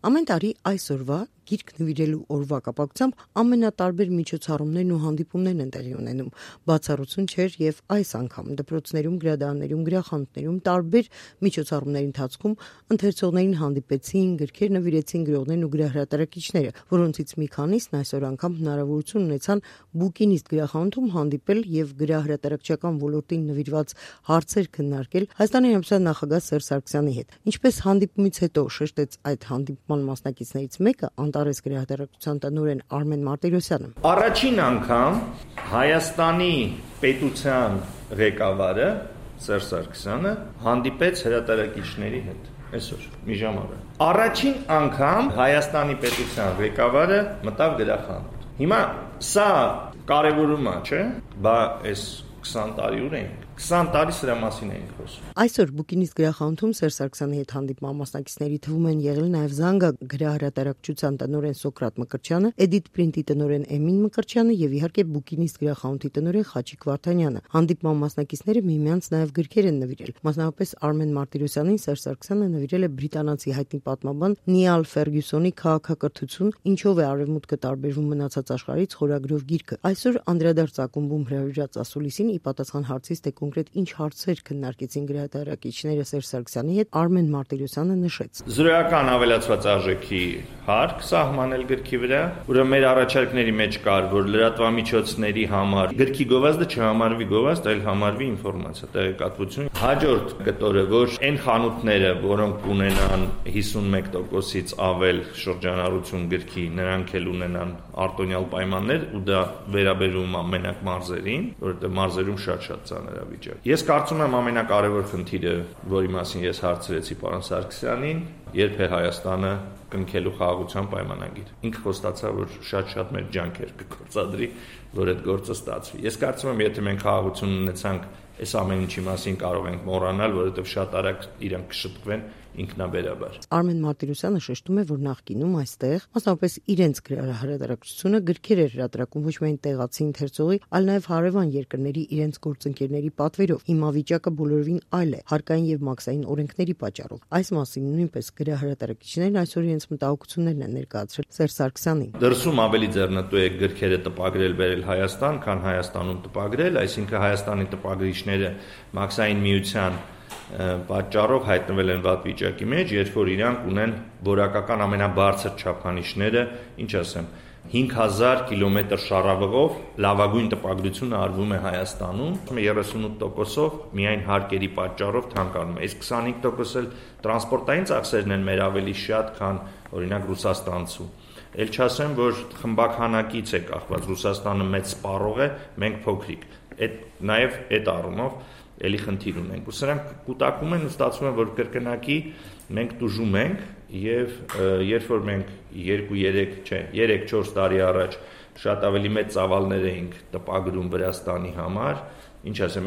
Ամեն տարի այսօրվա գիրք նվիրելու օրվա կապակցությամբ ամենատարբեր միջոցառումներն ու հանդիպումներն են տեղի ունենում։ Բացառություն չէր եւ այս անգամ դպրոցներում, գրադարաններում, գրախանութներում տարբեր միջոցառումների ընթացքում ընթերցողներին հանդիպեցին, գրքեր նվիրեցին գրողներն ու գրահրատարակիչները, որոնցից մի քանիսն այսօր անգամ հնարավորություն ունեցան Բուկինիստ գրախանութում հանդիպել եւ գրահրատարակչական ոլորտին նվիրված հարցեր քննարկել Հայաստանի Հանրապետության նախագահ Սերժ Սարգսյանի հետ։ Ինչպես հանդիպումից հետո շեշտեց այդ հանդիպման մասնակիցներից մեկը, Անտարես գրահրատարակության տնօրեն Արմեն Մարտիրոսյանը։ Առաջին անգամ Հայաստանի պետության ղեկավարը Սերժ Սարգսյանը հանդիպեց հրատարակիչների հետ այսօր մի ժամ առաջ։ Առաջին անգամ Հայաստանի պետության ղեկավարը մտավ գրախանութ։ Հիմա սա կարևորում է, չէ՞, բա այս 20 տարի ուր ենք 20 տարի սրա մասին ենք խոսում։ Այսօր Բուկինիստ գրախանութում Սերժ Սարգսյանի հետ հանդիպման մասնակիցների թվում են եղել նաև Զանգա գրահրատարակչության տնօրեն Սոկրատ Մկրտչյանը, Էդիթ Պրինտի տնօրեն Էմին Մկրտչյանը եւ իհարկե Բուկինիստ գրախանութի տնօրեն Խաչիկ Վարդանյանը։ Հանդիպման մասնակիցները միմյանց նաև գրքեր են նվիրել։ Մասնավորապես Արմեն Մարտիրոսյանին Սերժ Սարգսյանը նվիրել է բրիտանացի հայտնի պատմաբան Նիալ Ֆերգյուսոնի Քաղաքակրթություն, ինչով է արևմուտքը տարբերվում մնացած աշխարհից խորագրով գիրքը։ Այսօր անդրադարձ ակումբում հրավիրած ասուլիսին ի պատասխան հարցից թե կոնկրետ ինչ հարցեր քննարկեցին գրահրատարակիչները Սերժ Սարգսյանի հետ, Արմեն Մարտիրոսյանը նշեց. Զրոյական ավելացված արժեքի հարկ սահմանել գրքի վրա, ուրեմն մեր առաջարկների մեջ կար, որ լրատվամիջոցների համար գրքի գովազդը չհամարվի գովազդ, այլ համարվի ինֆորմացիա, տեղեկատվություն։ Հաջորդ կտորը, որ այն խանութները, որոնք ունենան 51%-ից ավել շրջանառություն գրքի, նրանք էլ ունենան արտոնյալ պայմաններ, ու դա վերաբերում է մենակ մարզերին, որովհետև մարզերում շատ ծանր է վիճակը։ Ես կարծում եմ ամենակարևոր խնդիրը, որի մասին ես հարցրեցի պարոն Սարգսյանին, երբ է Հայաստանը կնքելու խաղաղության պայմանագիր։ Ինքը խոստացավ, որ շատ մեր ջանքեր կգործադրի, որ այդ գործը ստացվի։ Ես կարծում եմ, եթե մենք խաղաղություն ունեցանք, այս ամեն ինչի մասին կարող ենք մոռանալ, որովհետև շատ արագ իրանք կշտկվեն ինքնաբերաբար։ Արմեն Մարտիրոսյանը շեշտում է, որ նախկինում այստեղ, մասնավորապես իրենց գրահրատարակչությունը գրքեր էր հրատարակում ոչ միայն տեղացի ընթերցողի, այլ նաև հարևան երկրների իրենց գործընկերների պատվերով։ Հիմա վիճակը բոլորովին այլ է, հարկային եւ մաքսային օրենքների պատճառով։ Այս մասին նույնպես գրահրատարակիչներն այսօր իրենց մտահոգություններն են ներկայացրել Սերժ Սարգսյանին։ Դրսում ավելի ձեռնտու է գրքերը տպագրել բերել Հայաստան, քան Հայաստանում տպագրել, այսինքն Հայաստանի տպագրիչները մաքսային միության պատճառով հայտնվել են վատ վիճակի մեջ, երբ որ իրանք ունեն որակական ամենաբարձր չափանիշները, ինչ ասեմ, 5000 կիլոմետր շառավղով լավագույն տպագրությունը արվում է Հայաստանում, 38%-ով միայն հարկերի պատճառով թանկանում է, իսկ 25% էլ տրանսպորտային ծախսերն են մեր ավելի շատ, քան օրինակ Ռուսաստանցու։ Էլ չասեմ, որ խմբականակից է կախված, Ռուսաստանը մեծ սպառող է, մենք փոքրիկ։ Նաև այդ առումով էլի խնդիր ունենք։ Ու սրանք կուտակում են ու ստացվում է, որ կրկնակի մենք տուժում ենք եւ երբ որ մենք 3-4 տարի առաջ շատ ավելի մեծ ծավալներ էինք տպագրում Վրաստանի համար, ինչ ասեմ,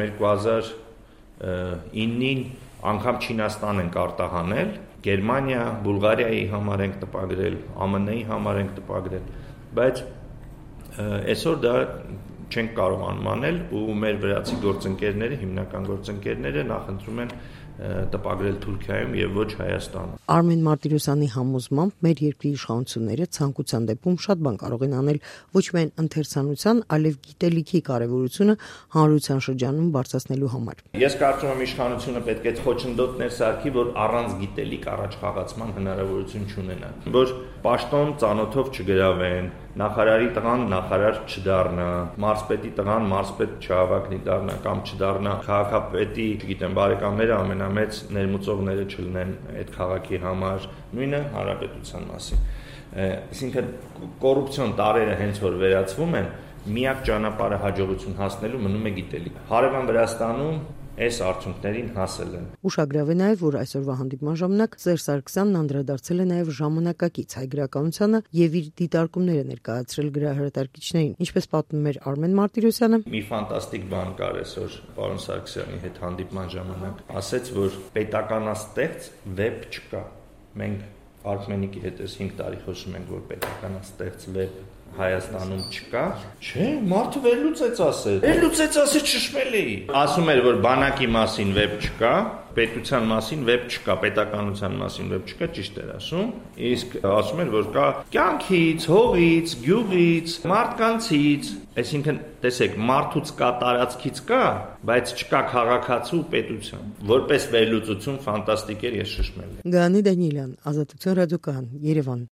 2009-ին անգամ Չինաստան ենք արտահանել, Գերմանիա, Բուլղարիայի համար ենք տպագրել, ԱՄՆ-ի համար ենք տպագրել, բայց այսօր դա չենք կարող անմանել ու մեր վրացի գործընկերները, հիմնական գործընկերները նախընտրում են տպագրել Թուրքիայում եւ ոչ Հայաստանում։ Արմեն Մարտիրոսյանի համոզմամբ մեր երկրի իշխանությունները ցանկության դեպքում շատ բան կարող են անել ոչ միայն ընթերցանության, այլև գիտելիքի կարեւորությունը հանրության շրջանում բարձրացնելու համար։ Ես կարծում եմ իշխանությունը պետք է խոչընդոտներ սարքի, որ առանց գիտելիք առաջ խաղացման հնարավորություն չունենա, որ պաշտոն ծանոթով չգրավեն, նախարարի տղան նախարար չդառնա, մարզպետի տղան մարզպետ չհավակնի դառնա կամ չդառնա քաղաքապետի, չգիտեմ, բարեկամները ամենամեծ ներմուծողները չլինեն այդ քաղաքի համար, նույնը հանրապետության մասին։ Այսինքն կոռուպցիոն տարրերը հենց որ վերացվում են, միակ ճանապարհը հաջողություն հասնելու մնում է գիտելիք։ Հարևան Վրաստանում այս արդյունքներին հասել են։ Ուշագրավ է նաև, որ այսօրվա հանդիպման ժամանակ Սերժ Սարգսյանն անդրադարձել է նաև ժամանակակից հայ գրականությանը եւ իր դիտարկումները ներկայացրել գրահրատարակիչներին։ Ինչպես պատմում էր Արմեն Մարտիրոսյանը, մի ֆանտաստիկ բան կար այսօր պարոն Սարգսյանի հետ հանդիպման ժամանակ, ասեց, որ պետականաստեղծ վեբ չկա։ Մենք Արմենիկի հետ 5 տարի խոսում ենք, որ պետականաստեղծ վեբ Հայաստանում չկա, չէ, մարդը վերլուծեց ասել։ Վերլուծեց ասել շշմել էի։ Ասում էր, որ բանակի մասին վեբ չկա, պետության մասին վեբ չկա, պետականության մասին վեբ չկա, ճիշտ էր ասում։ Իսկ ասում էր, որ կա կյանքից, հողից, գյուղից, մարդկանցից, այսինքն տեսեք, մարդուց կա, տարածքից կա, բայց չկա քաղաքացու պետություն։ Որպես վերլուծություն ֆանտաստիկ էր, ես շշմել եմ։ Գանի Դանիելյան, Ազատություն ռադիոկայան, Երևան։